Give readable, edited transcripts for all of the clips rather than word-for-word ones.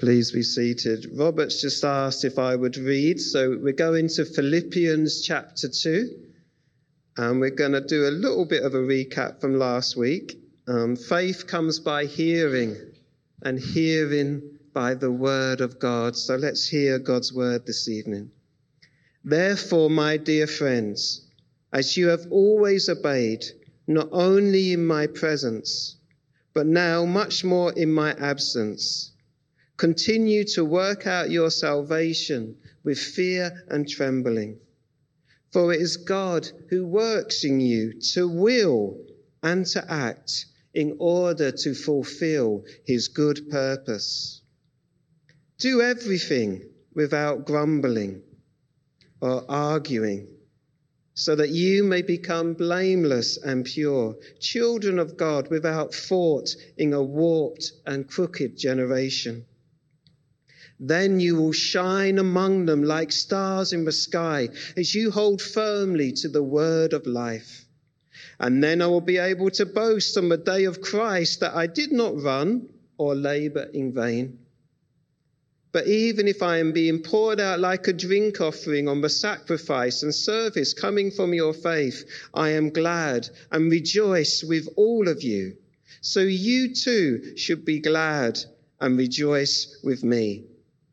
Please be seated. Robert's just asked if I would read, so we're going to Philippians chapter 2, and we're going to do a little bit of a recap from last week. Faith comes by hearing, and hearing by the word of God. So let's hear God's word this evening. Therefore, my dear friends, as you have always obeyed, not only in my presence, but now much more in my absence, continue to work out your salvation with fear and trembling. For it is God who works in you to will and to act in order to fulfill his good purpose. Do everything without grumbling or arguing, so that you may become blameless and pure, children of God without fault in a warped and crooked generation. Then you will shine among them like stars in the sky as you hold firmly to the word of life. And then I will be able to boast on the day of Christ that I did not run or labor in vain. But even if I am being poured out like a drink offering on the sacrifice and service coming from your faith, I am glad and rejoice with all of you. So you too should be glad and rejoice with me.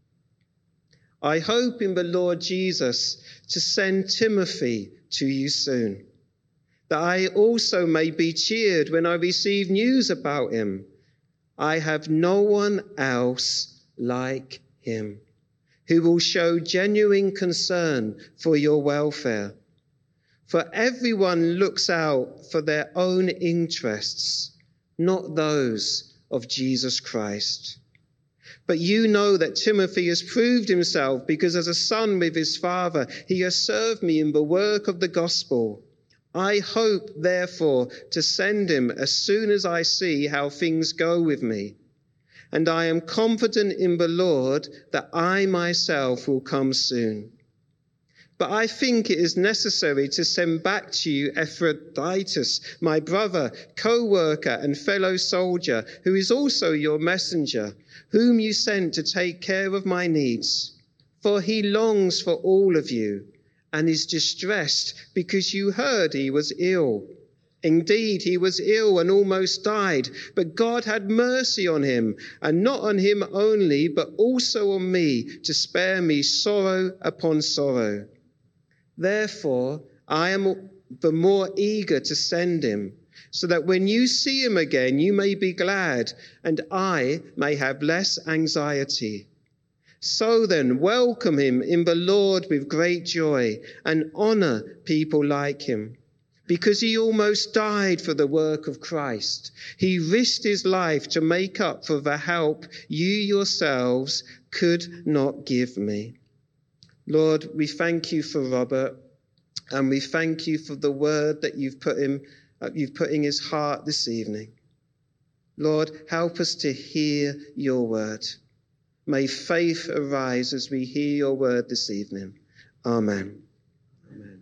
I hope in the Lord Jesus to send Timothy to you soon, that I also may be cheered when I receive news about him. I have no one else like him who will show genuine concern for your welfare. For everyone looks out for their own interests, not those of Jesus Christ. But you know that Timothy has proved himself, because as a son with his father, he has served me in the work of the gospel. I hope, therefore, to send him as soon as I see how things go with me. And I am confident in the Lord that I myself will come soon. But I think it is necessary to send back to you Epaphroditus, my brother, co-worker and fellow soldier, who is also your messenger, whom you sent to take care of my needs. For he longs for all of you and is distressed because you heard he was ill. Indeed, he was ill and almost died, but God had mercy on him, and not on him only, but also on me, to spare me sorrow upon sorrow. Therefore, I am the more eager to send him, so that when you see him again, you may be glad, and I may have less anxiety. So then, welcome him in the Lord with great joy, and honor people like him, because he almost died for the work of Christ. He risked his life to make up for the help you yourselves could not give me. Lord, we thank you for Robert, and we thank you for the word that you've put in his heart this evening. Lord, help us to hear your word. May faith arise as we hear your word this evening. Amen. Amen.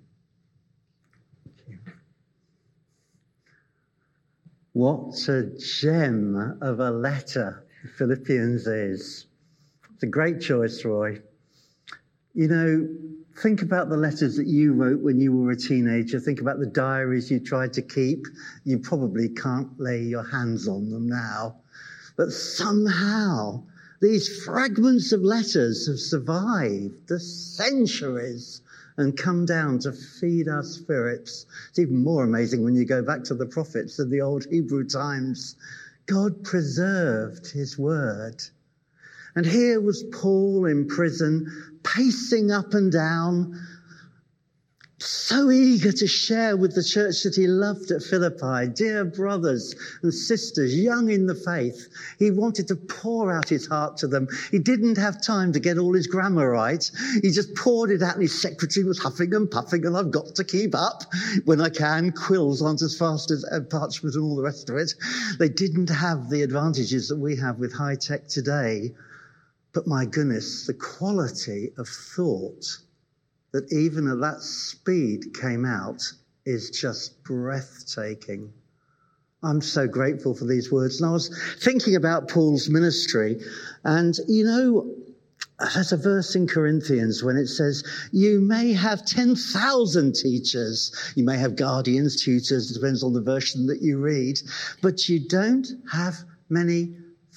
What a gem of a letter Philippians is. It's a great choice, Roy. You know, think about the letters that you wrote when you were a teenager. Think about the diaries you tried to keep. You probably can't lay your hands on them now. But somehow, these fragments of letters have survived the centuries and come down to feed our spirits. It's even more amazing when you go back to the prophets of the old Hebrew times. God preserved his word. And here was Paul in prison, pacing up and down, so eager to share with the church that he loved at Philippi, dear brothers and sisters, young in the faith. He wanted to pour out his heart to them. He didn't have time to get all his grammar right. He just poured it out, and his secretary was huffing and puffing, and I've got to keep up when I can. Quills aren't as fast as parchment and all the rest of it. They didn't have the advantages that we have with high tech today. But my goodness, the quality of thought that even at that speed came out is just breathtaking. I'm so grateful for these words. And I was thinking about Paul's ministry, and there's a verse in Corinthians when it says, you may have 10,000 teachers, you may have guardians, tutors, it depends on the version that you read, but you don't have many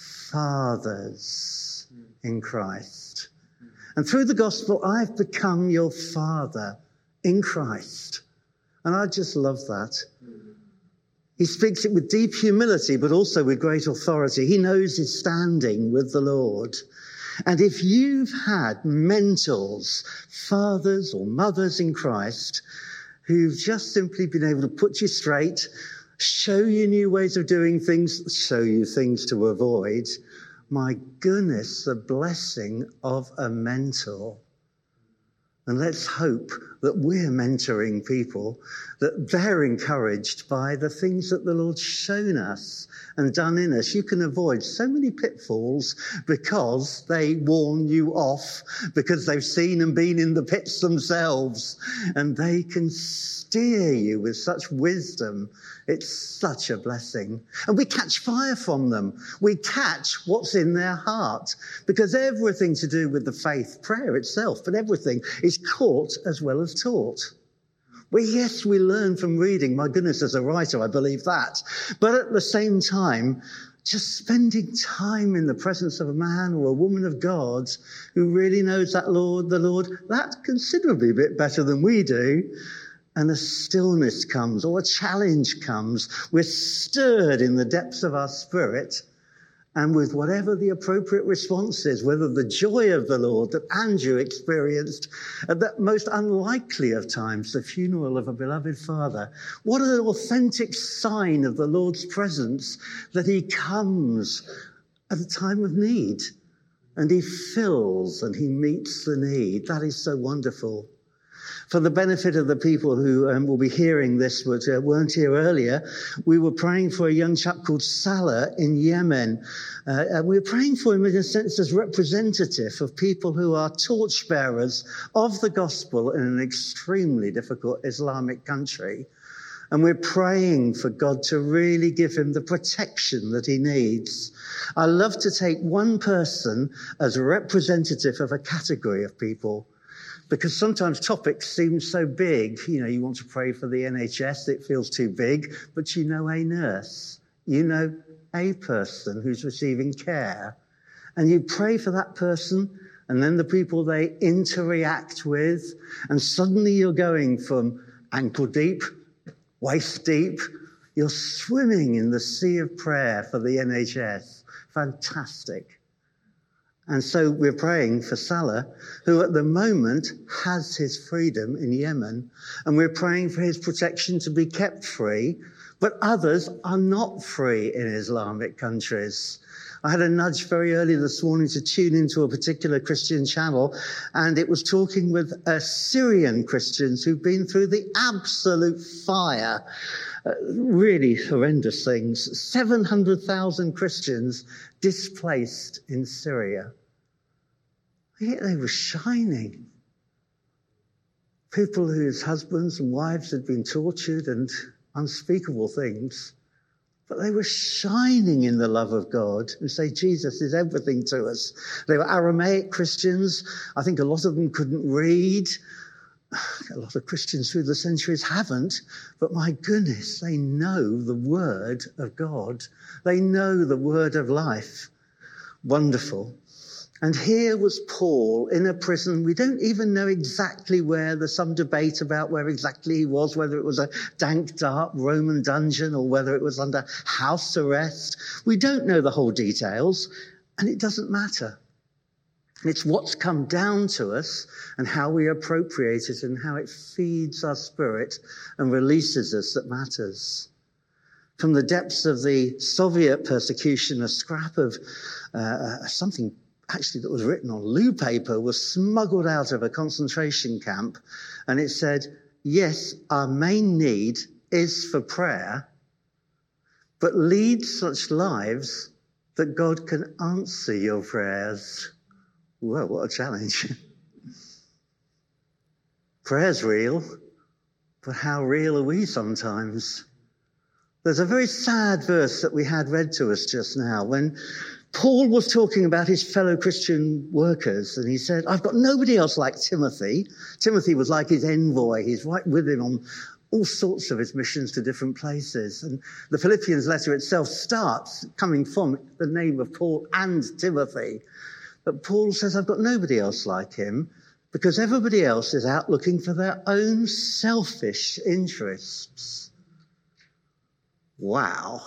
fathers in Christ. And through the gospel, I've become your father in Christ. And I just love that. He speaks it with deep humility, but also with great authority. He knows his standing with the Lord. And if you've had mentors, fathers or mothers in Christ, who've just simply been able to put you straight, show you new ways of doing things, show you things to avoid, my goodness, the blessing of a mentor. And let's hope that we're mentoring people, that they're encouraged by the things that the Lord's shown us and done in us. You can avoid so many pitfalls because they warn you off, because they've seen and been in the pits themselves, and they can steer you with such wisdom. It's such a blessing. And we catch fire from them. We catch what's in their heart, because everything to do with the faith, prayer itself, but everything is caught as well as taught. Well, yes, we learn from reading. My goodness, as a writer, I believe that. But at the same time, just spending time in the presence of a man or a woman of God who really knows the Lord, that considerably a bit better than we do. And a stillness comes, or a challenge comes. We're stirred in the depths of our spirit, and with whatever the appropriate response is, whether the joy of the Lord that Andrew experienced at that most unlikely of times, the funeral of a beloved father, what an authentic sign of the Lord's presence that he comes at a time of need, and he fills and he meets the need. That is so wonderful. For the benefit of the people who will be hearing this but weren't here earlier, we were praying for a young chap called Salah in Yemen. We were praying for him in a sense as representative of people who are torchbearers of the gospel in an extremely difficult Islamic country. And we're praying for God to really give him the protection that he needs. I love to take one person as a representative of a category of people, because sometimes topics seem so big. You want to pray for the NHS, it feels too big, but you know a nurse, you know a person who's receiving care, and you pray for that person and then the people they interact with, and suddenly you're going from ankle deep, waist deep, you're swimming in the sea of prayer for the NHS. Fantastic. And so we're praying for Salah, who at the moment has his freedom in Yemen, and we're praying for his protection to be kept free, but others are not free in Islamic countries. I had a nudge very early this morning to tune into a particular Christian channel, and it was talking with Syrian Christians who've been through the absolute fire, really horrendous things. 700,000 Christians displaced in Syria. Yet they were shining. People whose husbands and wives had been tortured and unspeakable things, but they were shining in the love of God and say, Jesus is everything to us. They were Aramaic Christians. I think a lot of them couldn't read. A lot of Christians through the centuries haven't, but my goodness, they know the word of God. They know the word of life. Wonderful. And here was Paul in a prison. We don't even know exactly where. There's some debate about where exactly he was, whether it was a dank, dark Roman dungeon or whether it was under house arrest. We don't know the whole details, and it doesn't matter. It's what's come down to us and how we appropriate it and how it feeds our spirit and releases us that matters. From the depths of the Soviet persecution, a scrap of something actually that was written on loo paper was smuggled out of a concentration camp, and it said, yes, our main need is for prayer, but lead such lives that God can answer your prayers. Whoa, what a challenge. Prayer's real, but how real are we sometimes? There's a very sad verse that we had read to us just now when Paul was talking about his fellow Christian workers, and he said, I've got nobody else like Timothy. Timothy was like his envoy. He's right with him on all sorts of his missions to different places. And the Philippians letter itself starts coming from the name of Paul and Timothy. But Paul says, I've got nobody else like him because everybody else is out looking for their own selfish interests. Wow.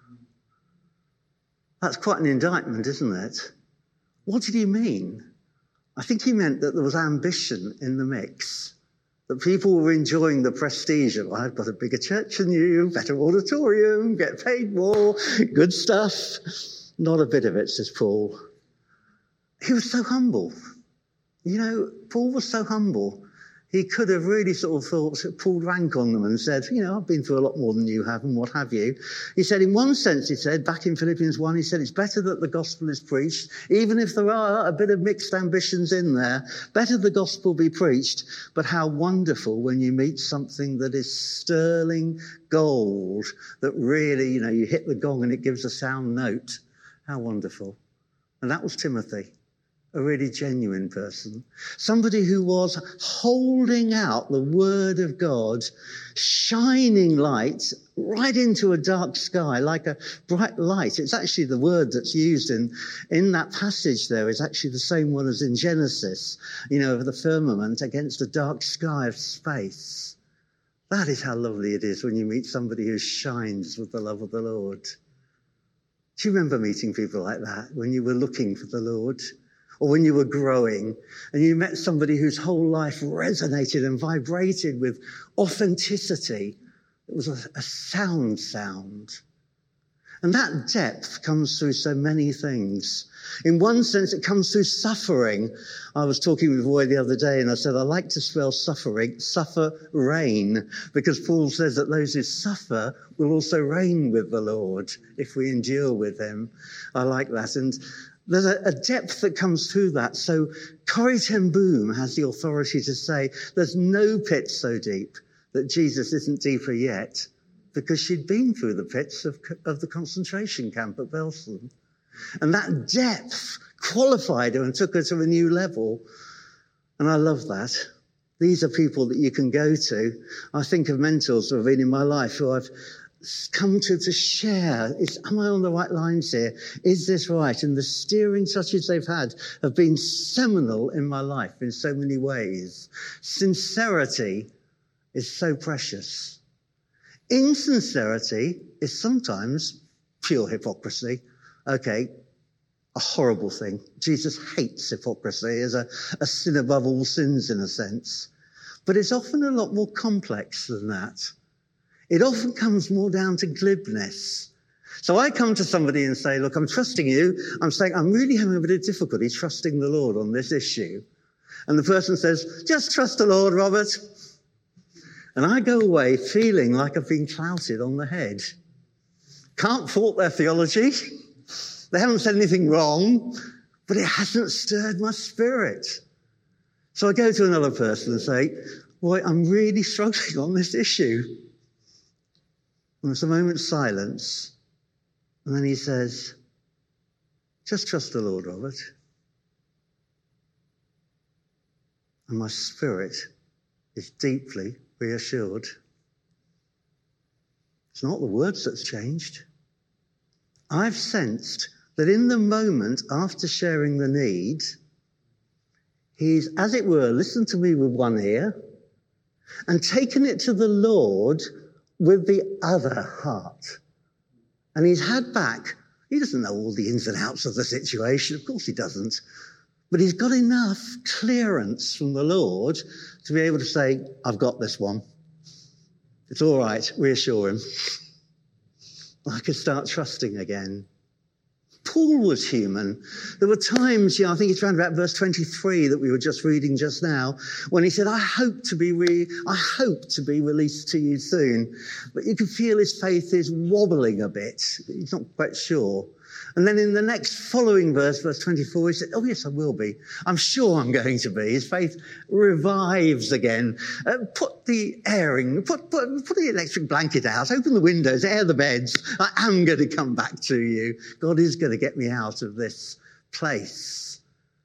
That's quite an indictment, isn't it? What did he mean? I think he meant that there was ambition in the mix. That people were enjoying the prestige of, I've got a bigger church than you, better auditorium, get paid more, good stuff. Not a bit of it, says Paul. He was so humble. You know, Paul was so humble. He could have really sort of pulled rank on them and said, I've been through a lot more than you have and what have you. He said, in one sense, he said, back in Philippians 1, he said, it's better that the gospel is preached, even if there are a bit of mixed ambitions in there. Better the gospel be preached, but how wonderful when you meet something that is sterling gold, that really, you hit the gong and it gives a sound note. How wonderful. And that was Timothy. A really genuine person, somebody who was holding out the word of God, shining light right into a dark sky like a bright light. It's actually the word that's used in that passage there is actually the same one as in Genesis, of the firmament against a dark sky of space. That is how lovely it is when you meet somebody who shines with the love of the Lord. Do you remember meeting people like that when you were looking for the Lord? Or when you were growing and you met somebody whose whole life resonated and vibrated with authenticity. It was a sound. And that depth comes through so many things. In one sense, it comes through suffering. I was talking with Roy the other day and I said, I like to spell suffering, suffer-reign, because Paul says that those who suffer will also reign with the Lord if we endure with him. I like that. And there's a depth that comes through that. So Corrie ten Boom has the authority to say there's no pit so deep that Jesus isn't deeper yet, because she'd been through the pits of the concentration camp at Belsen. And that depth qualified her and took her to a new level. And I love that. These are people that you can go to. I think of mentors who have been in my life who I've come to share. Am I on the right lines here? Is this right? And the steering touches they've had have been seminal in my life in so many ways. Sincerity is so precious. Insincerity is sometimes pure hypocrisy. Okay, a horrible thing. Jesus hates hypocrisy as a sin above all sins in a sense. But it's often a lot more complex than that. It often comes more down to glibness. So I come to somebody and say, look, I'm trusting you. I'm saying I'm really having a bit of difficulty trusting the Lord on this issue. And the person says, just trust the Lord, Robert. And I go away feeling like I've been clouted on the head. Can't fault their theology. They haven't said anything wrong, but it hasn't stirred my spirit. So I go to another person and say, boy, I'm really struggling on this issue. And there's a moment's silence. And then he says, just trust the Lord, Robert. And my spirit is deeply reassured. It's not the words that's changed. I've sensed that in the moment after sharing the need, he's, as it were, listened to me with one ear and taken it to the Lord with the other heart. And he's had back, he doesn't know all the ins and outs of the situation, of course he doesn't, but he's got enough clearance from the Lord to be able to say, I've got this one. It's all right, reassure him. I could start trusting again. Paul was human. There were times, I think it's around about verse 23 that we were just reading just now, when he said, I hope to be released to you soon. But you can feel his faith is wobbling a bit. He's not quite sure. And then in the next following verse, verse 24, he said, oh yes, I will be. I'm sure I'm going to be. His faith revives again. Put the electric blanket out, open the windows, air the beds. I am going to come back to you. God is going to get me out of this place.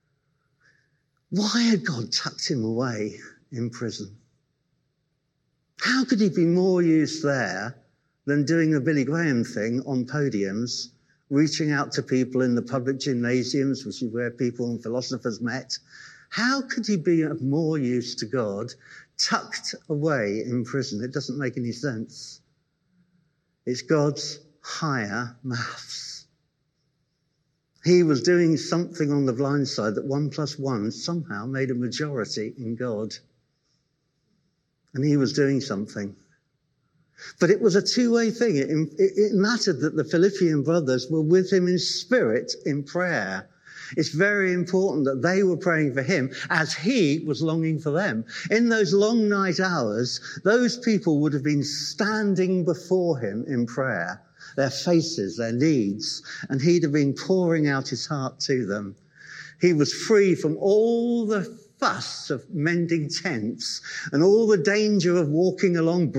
Why had God tucked him away in prison? How could he be more used there than doing the Billy Graham thing on podiums, reaching out to people in the public gymnasiums, which is where people and philosophers met? How could he be of more use to God tucked away in prison? It doesn't make any sense. It's God's higher mouths. He was doing something on the blind side that 1 + 1 somehow made a majority in God. And he was doing something. But it was a two-way thing. It mattered that the Philippian brothers were with him in spirit in prayer. It's very important that they were praying for him as he was longing for them. In those long night hours, those people would have been standing before him in prayer, their faces, their needs, and he'd have been pouring out his heart to them. He was free from all the fuss of mending tents and all the danger of walking along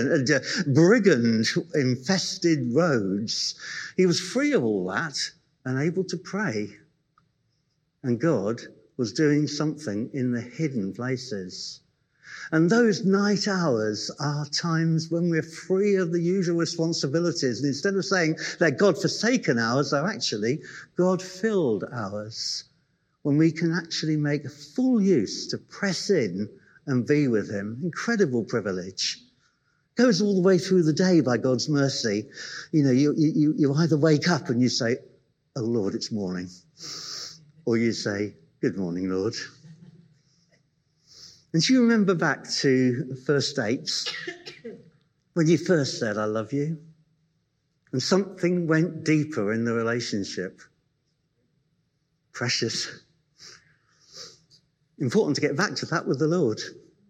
brigand-infested roads. He was free of all that and able to pray. And God was doing something in the hidden places. And those night hours are times when we're free of the usual responsibilities. And instead of saying they're God-forsaken hours, they're actually God-filled hours, when we can actually make full use to press in and be with him. Incredible privilege. Goes all the way through the day by God's mercy. You know, you either wake up and you say, oh Lord, it's morning. Or you say, good morning, Lord. And do you remember back to first dates, when you first said, I love you? And something went deeper in the relationship. Precious. Important to get back to that with the Lord.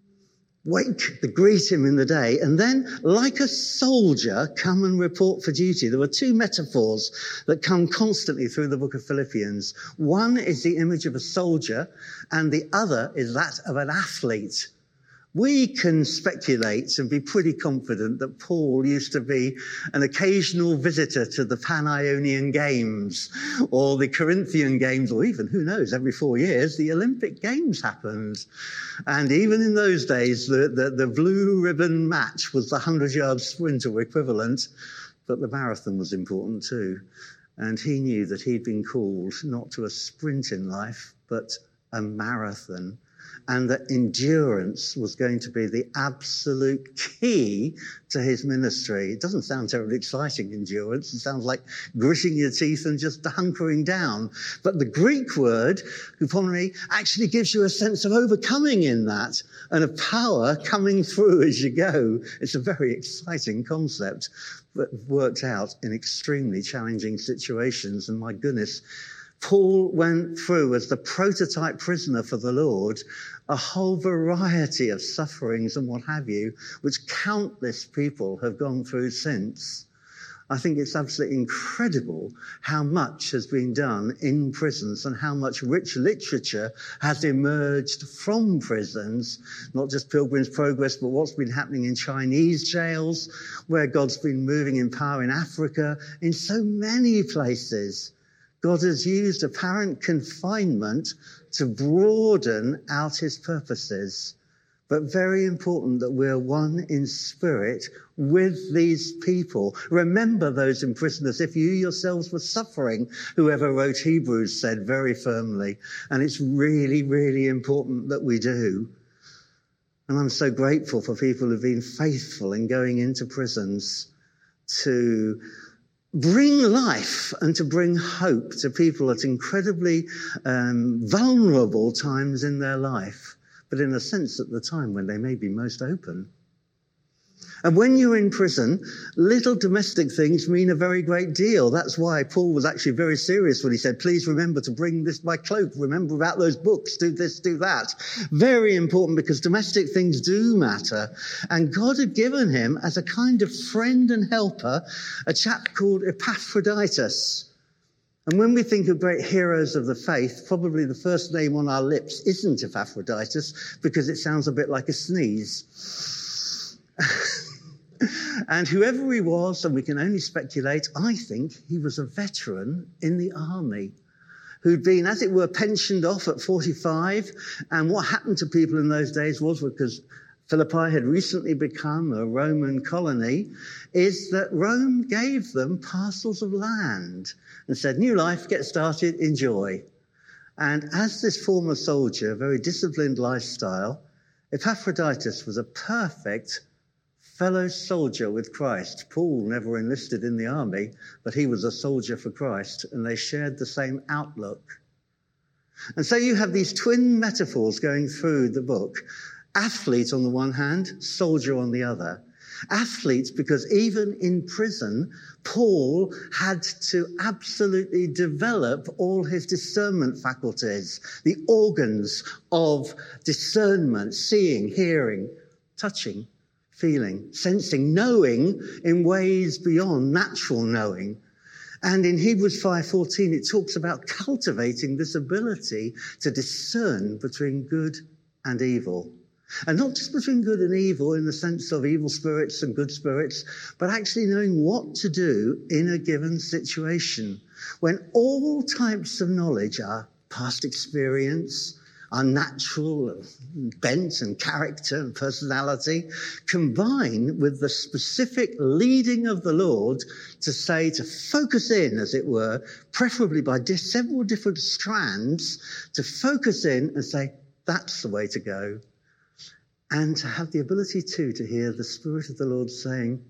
Wake, greet him in the day, and then, like a soldier, come and report for duty. There were two metaphors that come constantly through the book of Philippians. One is the image of a soldier, and the other is that of an athlete. We can speculate and be pretty confident that Paul used to be an occasional visitor to the Pan-Ionian Games or the Corinthian Games, or even, who knows, every 4 years, the Olympic Games happened. And even in those days, the blue ribbon match was the 100-yard sprint or equivalent, but the marathon was important too. And he knew that he'd been called not to a sprint in life, but a marathon. And that endurance was going to be the absolute key to his ministry. It doesn't sound terribly exciting, endurance. It sounds like gritting your teeth and just hunkering down. But the Greek word, hupomone, actually gives you a sense of overcoming in that and of power coming through as you go. It's a very exciting concept, but worked out in extremely challenging situations. And my goodness, Paul went through, as the prototype prisoner for the Lord, a whole variety of sufferings and what have you, which countless people have gone through since. I think it's absolutely incredible how much has been done in prisons and how much rich literature has emerged from prisons, not just Pilgrim's Progress, but what's been happening in Chinese jails, where God's been moving in power in Africa, in so many places. God has used apparent confinement to broaden out his purposes. But very important that we're one in spirit with these people. Remember those in prison as if you yourselves were suffering, whoever wrote Hebrews said very firmly. And it's really, really important that we do. And I'm so grateful for people who've been faithful in going into prisons to bring life and to bring hope to people at incredibly vulnerable times in their life, but in a sense at the time when they may be most open. And when you're in prison, little domestic things mean a very great deal. That's why Paul was actually very serious when he said, please remember to bring this, my cloak, remember about those books, do this, do that. Very important, because domestic things do matter. And God had given him, as a kind of friend and helper, a chap called Epaphroditus. And when we think of great heroes of the faith, probably the first name on our lips isn't Epaphroditus, because it sounds a bit like a sneeze. And whoever he was, and we can only speculate, I think he was a veteran in the army who'd been, as it were, pensioned off at 45. And what happened to people in those days was, because Philippi had recently become a Roman colony, is that Rome gave them parcels of land and said, new life, get started, enjoy. And as this former soldier, very disciplined lifestyle, Epaphroditus was a perfect fellow soldier with Christ. Paul never enlisted in the army, but he was a soldier for Christ, and they shared the same outlook. And so you have these twin metaphors going through the book. Athlete on the one hand, soldier on the other. Athlete because even in prison, Paul had to absolutely develop all his discernment faculties, the organs of discernment, seeing, hearing, touching, feeling, sensing, knowing in ways beyond natural knowing. And in Hebrews 5:14, it talks about cultivating this ability to discern between good and evil. And not just between good and evil in the sense of evil spirits and good spirits, but actually knowing what to do in a given situation. When all types of knowledge, our past experience, our natural bent and character and personality, combine with the specific leading of the Lord to say, to focus in, as it were, preferably by several different strands, to focus in and say, that's the way to go. And to have the ability, too, to hear the Spirit of the Lord saying,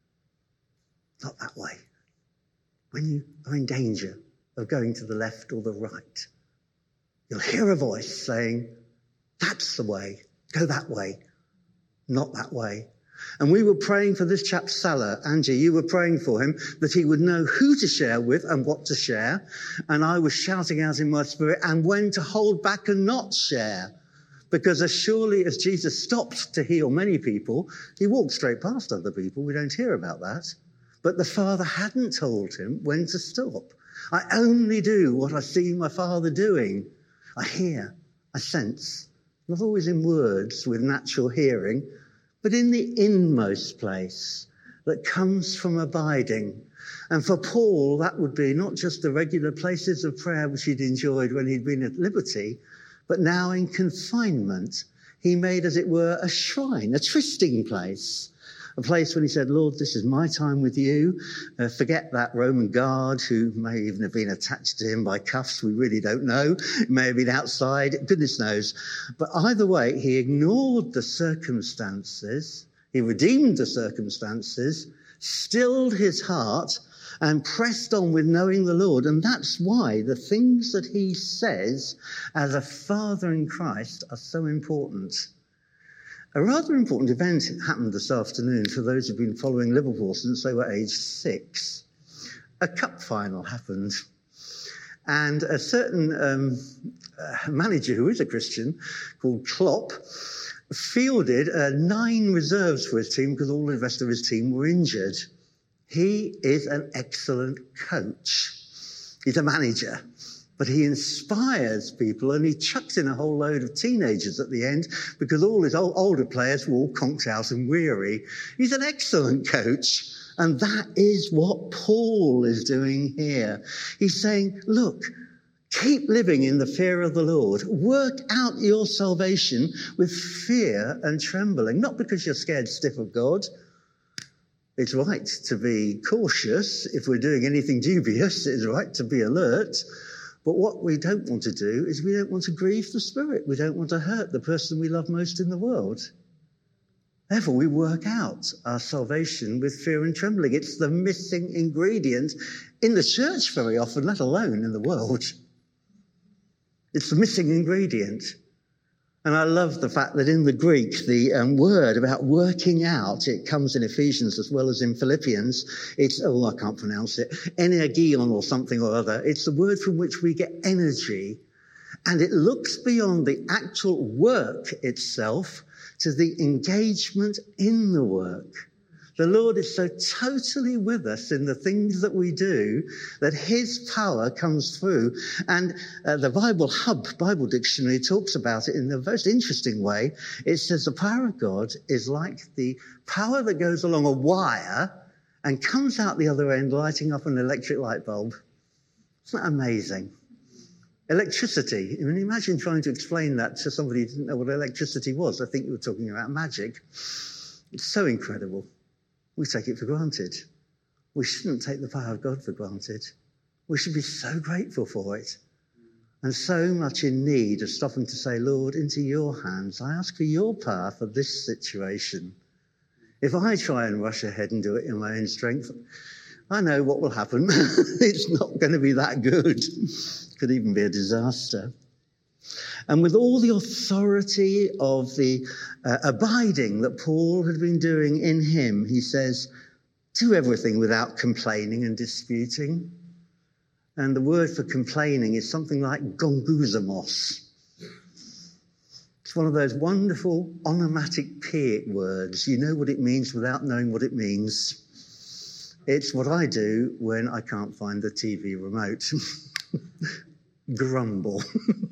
not that way. When you are in danger of going to the left or the right, you'll hear a voice saying, that's the way, go that way, not that way. And we were praying for this chap, Salah. Angie, you were praying for him, that he would know who to share with and what to share. And I was shouting out in my spirit, and when to hold back and not share. Because as surely as Jesus stopped to heal many people, he walked straight past other people. We don't hear about that. But the Father hadn't told him when to stop. I only do what I see my Father doing. I hear, I sense, not always in words with natural hearing, but in the inmost place that comes from abiding. And for Paul, that would be not just the regular places of prayer which he'd enjoyed when he'd been at liberty, but now in confinement, he made, as it were, a shrine, a trysting place. A place when he said, Lord, this is my time with you. Forget that Roman guard who may even have been attached to him by cuffs. We really don't know. It may have been outside. Goodness knows. But either way, he ignored the circumstances. He redeemed the circumstances, stilled his heart, and pressed on with knowing the Lord. And that's why the things that he says as a father in Christ are so important. A rather important event happened this afternoon for those who've been following Liverpool since they were aged 6. A cup final happened. And a certain manager who is a Christian called Klopp fielded 9 reserves for his team because all the rest of his team were injured. He is an excellent coach. He's a manager, but he inspires people, and he chucks in a whole load of teenagers at the end because all his older players were all conked out and weary. He's an excellent coach, and that is what Paul is doing here. He's saying, look, keep living in the fear of the Lord. Work out your salvation with fear and trembling, not because you're scared stiff of God. It's right to be cautious. If we're doing anything dubious, it's right to be alert. But what we don't want to do is we don't want to grieve the Spirit. We don't want to hurt the person we love most in the world. Therefore, we work out our salvation with fear and trembling. It's the missing ingredient in the church very often, let alone in the world. It's the missing ingredient. And I love the fact that in the Greek, the word about working out, it comes in Ephesians as well as in Philippians. It's, I can't pronounce it, energion or something or other. It's the word from which we get energy. And it looks beyond the actual work itself to the engagement in the work. The Lord is so totally with us in the things that we do that his power comes through. And the Bible Hub Bible Dictionary talks about it in the most interesting way. It says the power of God is like the power that goes along a wire and comes out the other end, lighting up an electric light bulb. Isn't that amazing? Electricity. I mean, imagine trying to explain that to somebody who didn't know what electricity was. I think you were talking about magic. It's so incredible. We take it for granted. We shouldn't take the power of God for granted. We should be so grateful for it and so much in need of stopping to say, Lord, into your hands, I ask for your power for this situation. If I try and rush ahead and do it in my own strength, I know what will happen. It's not going to be that good. Could even be a disaster. And with all the authority of the abiding that Paul had been doing in him, he says, do everything without complaining and disputing. And the word for complaining is something like gonguzamos. It's one of those wonderful onomatopoeic words. You know what it means without knowing what it means. It's what I do when I can't find the TV remote. Grumble.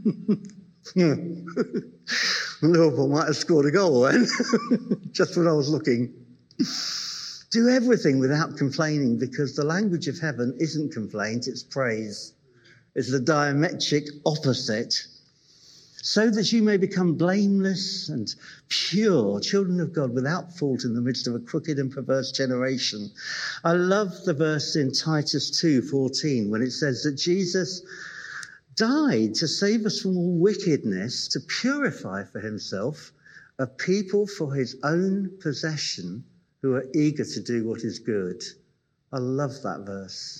Liverpool might have scored a goal then, just when I was looking. Do everything without complaining, because the language of heaven isn't complaint, it's praise. It's the diametric opposite. So that you may become blameless and pure, children of God, without fault in the midst of a crooked and perverse generation. I love the verse in Titus 2:14 when it says that Jesus died to save us from all wickedness, to purify for himself a people for his own possession who are eager to do what is good. I love that verse.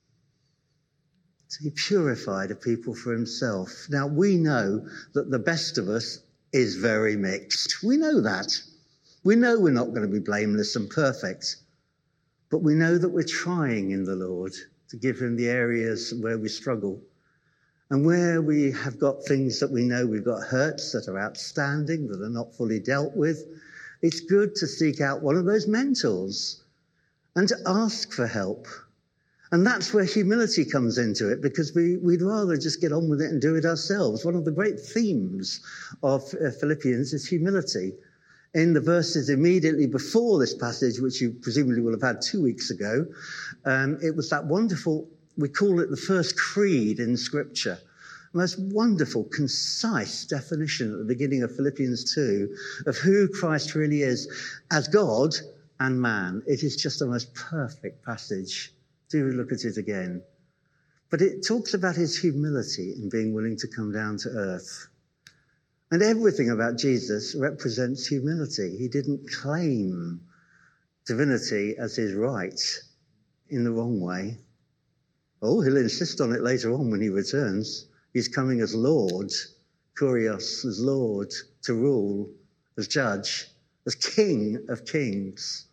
He purified a people for himself. Now, we know that the best of us is very mixed. We know that. We know we're not going to be blameless and perfect. But we know that we're trying in the Lord to give him the areas where we struggle. And where we have got things that we know we've got hurts that are outstanding, that are not fully dealt with, it's good to seek out one of those mentors and to ask for help. And that's where humility comes into it, because we'd rather just get on with it and do it ourselves. One of the great themes of Philippians is humility. In the verses immediately before this passage, which you presumably will have had 2 weeks ago, it was that wonderful, we call it the first creed in Scripture. The most wonderful, concise definition at the beginning of Philippians 2 of who Christ really is as God and man. It is just the most perfect passage. Do look at it again. But it talks about his humility in being willing to come down to earth. And everything about Jesus represents humility. He didn't claim divinity as his right in the wrong way. Oh, he'll insist on it later on when he returns. He's coming as Lord, Kurios, as Lord, to rule, as judge, as King of kings.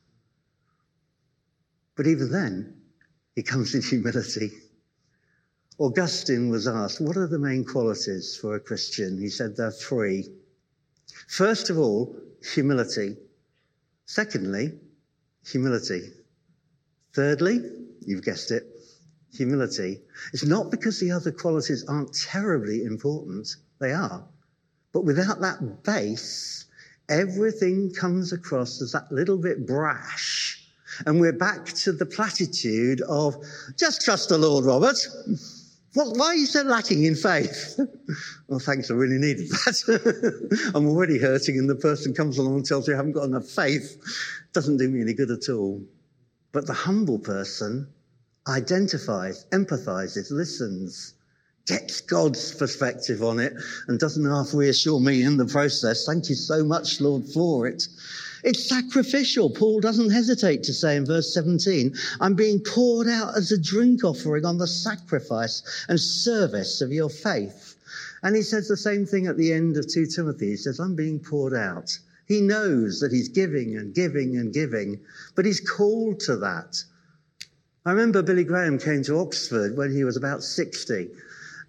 But even then, he comes in humility. Augustine was asked, what are the main qualities for a Christian? He said there are 3. First of all, humility. Secondly, humility. Thirdly, you've guessed it, humility. It's not because the other qualities aren't terribly important. They are. But without that base, everything comes across as that little bit brash. And we're back to the platitude of, just trust the Lord, Robert. Why are you so lacking in faith? Well, thanks, I really needed that. I'm already hurting, and the person comes along and tells you I haven't got enough faith. Doesn't do me any good at all. But the humble person identifies, empathizes, listens, gets God's perspective on it, and doesn't half reassure me in the process. Thank you so much, Lord, for it. It's sacrificial. Paul doesn't hesitate to say in verse 17, I'm being poured out as a drink offering on the sacrifice and service of your faith. And he says the same thing at the end of 2 Timothy. He says, I'm being poured out. He knows that he's giving and giving and giving, but he's called to that. I remember Billy Graham came to Oxford when he was about 60.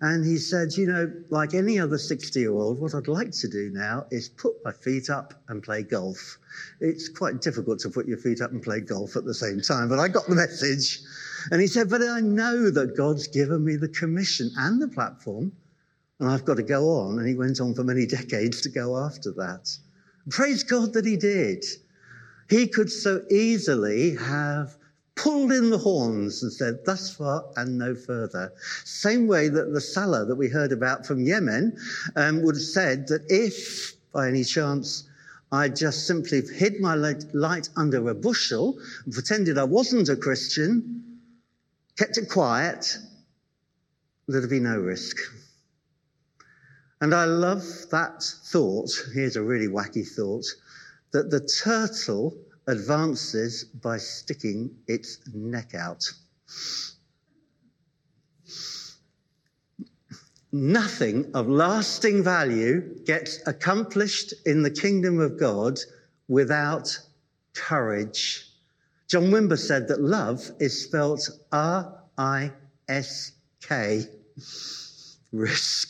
And he said, like any other 60-year-old, what I'd like to do now is put my feet up and play golf. It's quite difficult to put your feet up and play golf at the same time, but I got the message. And he said, but I know that God's given me the commission and the platform, and I've got to go on. And he went on for many decades to go after that. Praise God that he did. He could so easily have pulled in the horns and said, thus far and no further. Same way that the Salah that we heard about from Yemen would have said that if, by any chance, I just simply hid my light under a bushel and pretended I wasn't a Christian, kept it quiet, there'd be no risk. And I love that thought, here's a really wacky thought, that the turtle advances by sticking its neck out. Nothing of lasting value gets accomplished in the kingdom of God without courage. John Wimber said that love is spelt R-I-S-K. Risk.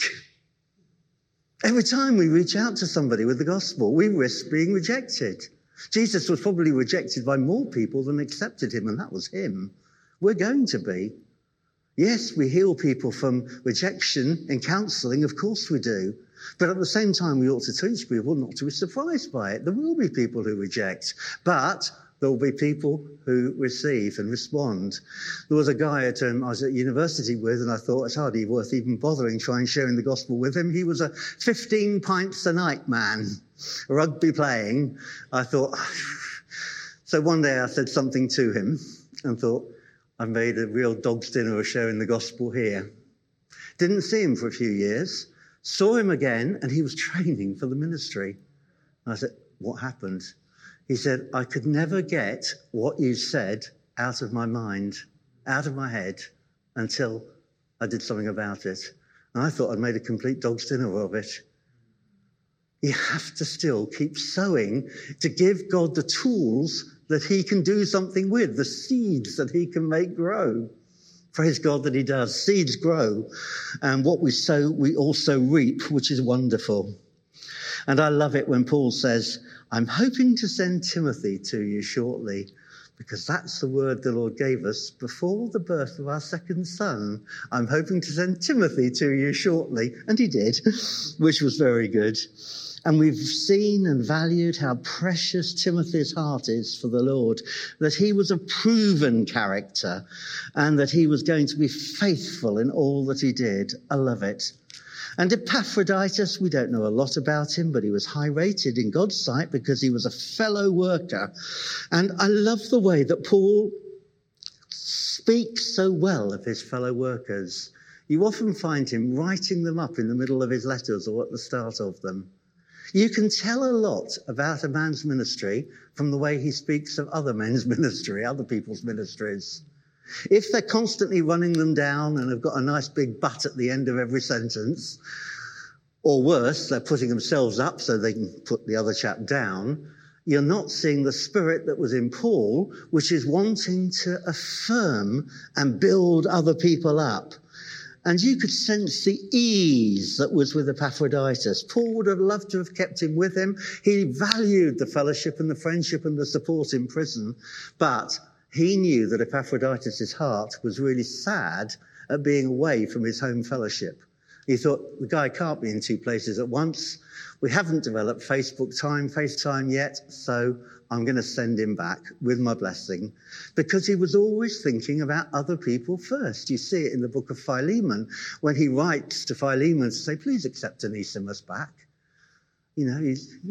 Every time we reach out to somebody with the gospel, we risk being rejected. Jesus was probably rejected by more people than accepted him, and that was him. We're going to be. Yes, we heal people from rejection in counselling, of course we do. But at the same time, we ought to teach people not to be surprised by it. There will be people who reject, but there will be people who receive and respond. There was a guy I was at university with, and I thought it's hardly worth even bothering trying sharing the gospel with him. He was a 15 pints a night man, rugby playing. I thought, so one day I said something to him and thought, I made a real dog's dinner of sharing the gospel here. Didn't see him for a few years, saw him again, and he was training for the ministry. I said, what happened? He said, I could never get what you said out of my mind, out of my head, until I did something about it. And I thought I'd made a complete dog's dinner of it. You have to still keep sowing to give God the tools that he can do something with, the seeds that he can make grow. Praise God that he does. Seeds grow. And what we sow, we also reap, which is wonderful. And I love it when Paul says, I'm hoping to send Timothy to you shortly, because that's the word the Lord gave us before the birth of our second son. I'm hoping to send Timothy to you shortly. And he did, which was very good. And we've seen and valued how precious Timothy's heart is for the Lord, that he was a proven character and that he was going to be faithful in all that he did. I love it. And Epaphroditus, we don't know a lot about him, but he was high rated in God's sight because he was a fellow worker. And I love the way that Paul speaks so well of his fellow workers. You often find him writing them up in the middle of his letters or at the start of them. You can tell a lot about a man's ministry from the way he speaks of other men's ministry, other people's ministries. If they're constantly running them down and have got a nice big but at the end of every sentence, or worse, they're putting themselves up so they can put the other chap down, you're not seeing the spirit that was in Paul, which is wanting to affirm and build other people up. And you could sense the ease that was with Epaphroditus. Paul would have loved to have kept him with him. He valued the fellowship and the friendship and the support in prison. But he knew that Epaphroditus' heart was really sad at being away from his home fellowship. He thought, the guy can't be in two places at once. We haven't developed FaceTime yet, so I'm going to send him back with my blessing, because he was always thinking about other people first. You see it in the book of Philemon, when he writes to Philemon to say, please accept Onesimus back. You know,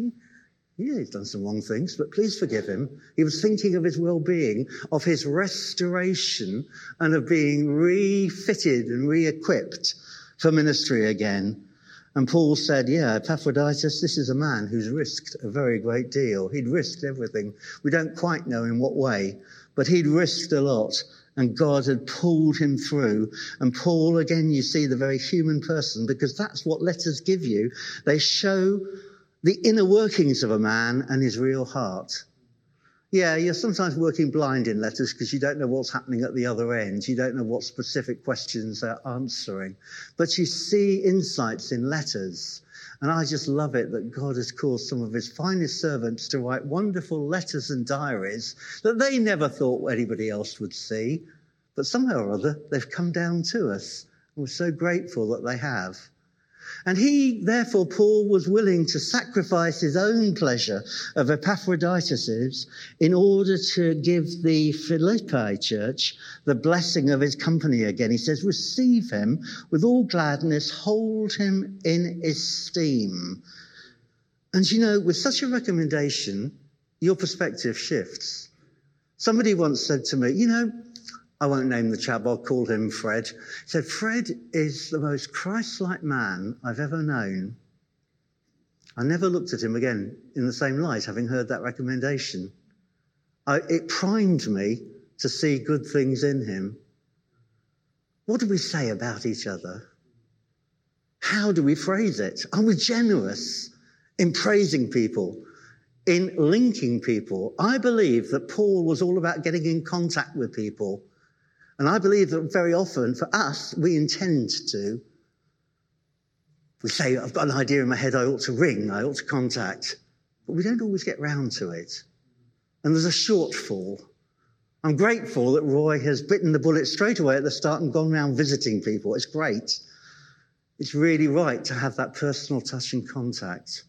he's done some wrong things, but please forgive him. He was thinking of his well-being, of his restoration, and of being refitted and re-equipped for ministry again. And Paul said, yeah, Epaphroditus, this is a man who's risked a very great deal. He'd risked everything. We don't quite know in what way, but he'd risked a lot, and God had pulled him through. And Paul, again, you see the very human person, because that's what letters give you. They show the inner workings of a man and his real heart. Yeah, you're sometimes working blind in letters because you don't know what's happening at the other end. You don't know what specific questions they're answering. But you see insights in letters. And I just love it that God has caused some of his finest servants to write wonderful letters and diaries that they never thought anybody else would see. But somehow or other, they've come down to us. And we're so grateful that they have. And he, therefore, Paul was willing to sacrifice his own pleasure of Epaphroditus's in order to give the Philippi church the blessing of his company again. He says, receive him with all gladness, hold him in esteem. And you know, with such a recommendation, your perspective shifts. Somebody once said to me, you know, I won't name the chap, I'll call him Fred. He said, Fred is the most Christ-like man I've ever known. I never looked at him again in the same light, having heard that recommendation. It primed me to see good things in him. What do we say about each other? How do we phrase it? Are we generous in praising people, in linking people? I believe that Paul was all about getting in contact with people. And I believe that very often, for us, we intend to. We say, I've got an idea in my head, I ought to ring, I ought to contact. But we don't always get round to it. And there's a shortfall. I'm grateful that Roy has bitten the bullet straight away at the start and gone around visiting people. It's great. It's really right to have that personal touch and contact.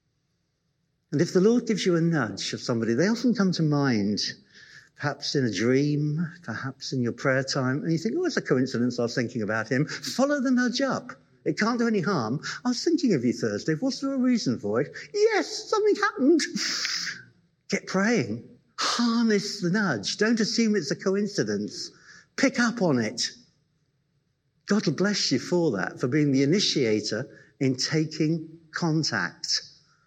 And if the Lord gives you a nudge of somebody, they often come to mind. Perhaps in a dream, perhaps in your prayer time, and you think, oh, it's a coincidence I was thinking about him. Follow the nudge up. It can't do any harm. I was thinking of you Thursday. Was there a reason for it? Yes, something happened. Get praying. Harness the nudge. Don't assume it's a coincidence. Pick up on it. God will bless you for that, for being the initiator in taking contact.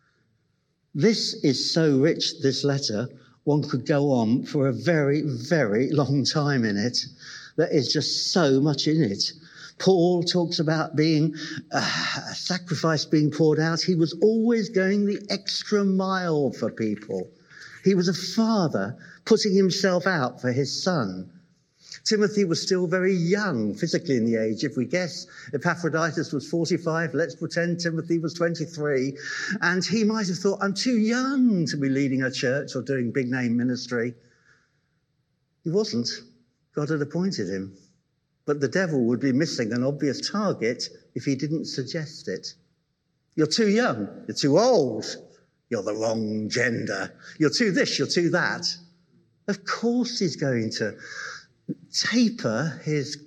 This is so rich, this letter. One could go on for a very, very long time in it. There is just so much in it. Paul talks about being a sacrifice being poured out. He was always going the extra mile for people. He was a father putting himself out for his son. Timothy was still very young physically in the age. If we guess Epaphroditus was 45, let's pretend Timothy was 23. And he might have thought, I'm too young to be leading a church or doing big name ministry. He wasn't. God had appointed him. But the devil would be missing an obvious target if he didn't suggest it. You're too young. You're too old. You're the wrong gender. You're too this. You're too that. Of course he's going to taper his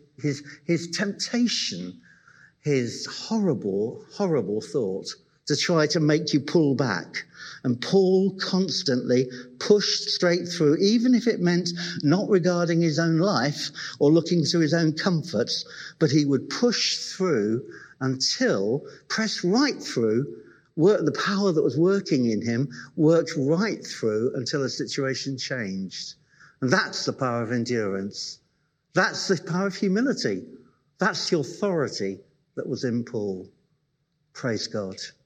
temptation, his horrible, horrible thought to try to make you pull back. And Paul constantly pushed straight through, even if it meant not regarding his own life or looking to his own comforts, but he would push through until, press right through, the power that was working in him worked right through until a situation changed. And that's the power of endurance. That's the power of humility. That's the authority that was in Paul. Praise God.